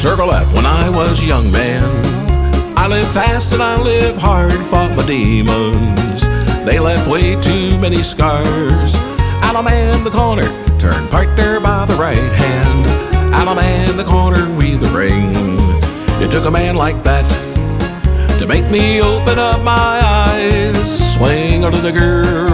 Circle left when I was a young man. I lived fast and I lived hard, fought my demons. They left way too many scars. Alabama in the corner, turn partner by the right hand. Alabama in the corner, weave the ring. It took a man like that to make me open up my eyes. Swing under the girl.